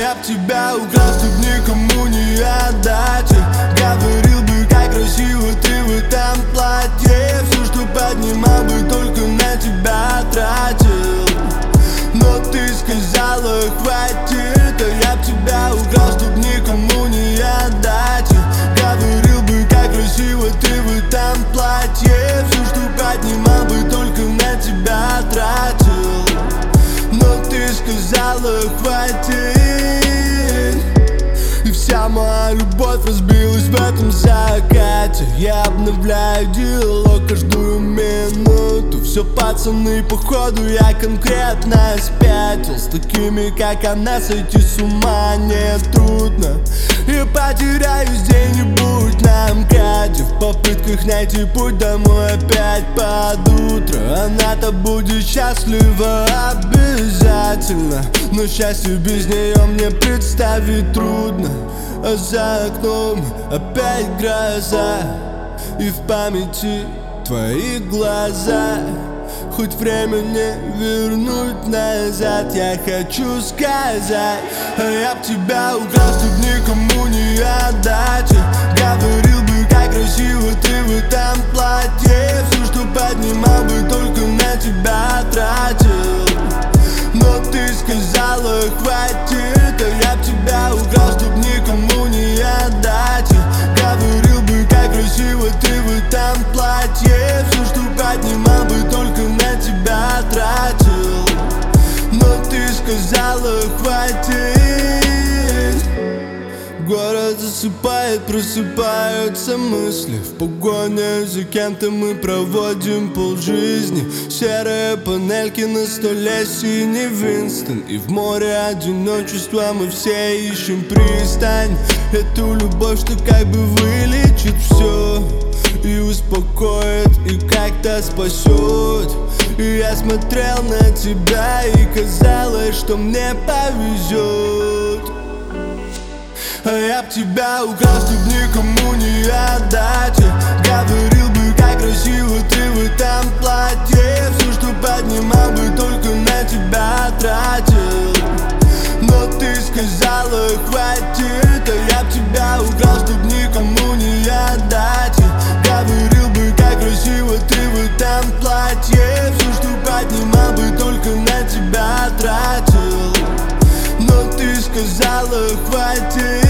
я б тебя украл, чтоб никому не отдать. Говорил бы, как красиво ты в этом платье. Все, что поднимал бы, только на тебя тратил. Но ты сказала, хватит. А я б тебя украл, чтоб никому не отдать. Говорил бы, как красиво ты в этом платье. Все, что поднимал бы, только на тебя тратил. Но ты сказала, хватит. И вся моя любовь разбилась в этом закате. Я обновляю диалог каждую минуту. Все, пацаны, походу я конкретно спятил. С такими, как она, сойти с ума не трудно. И потеряюсь где-нибудь на МКАДе в попытках найти путь домой опять под утро. Она-то будет счастлива обязательно, но счастье без нее мне представить трудно. А за окном опять гроза, и в памяти твои глаза. Хоть время не вернуть назад, я хочу сказать. А я б тебя украл, чтоб никому не отдать. Говорил бы, как красиво ты в этом платье. Все, что поднимал бы, только на тебя тратил. Но ты сказала, хватит. А я б тебя украл, чтоб никому не отдать. Говорил бы, как красиво ты в этом платье. Все, что поднимал бы, только на тебя тратил. Но ты сказала, хватит. Город засыпает, просыпаются мысли. В погоне за кем-то мы проводим полжизни. Серые панельки на столе, синий Винстон. И в море одиночества мы все ищем пристань. Эту любовь, что как бы вылечит все и успокоит, и как-то спасет. И я смотрел на тебя, и казалось, что мне повезет. А я б тебя украл, чтоб никому не отдать. Говорил бы, как красиво ты в этом платье. Все, что поднимал бы, только на тебя тратил. Но ты сказала, хватит. А я б тебя украл, чтоб никому не отдать. Говорил бы, как красиво ты в этом платье. Все, что поднимал бы, только на тебя тратил. Но ты сказала, хватит.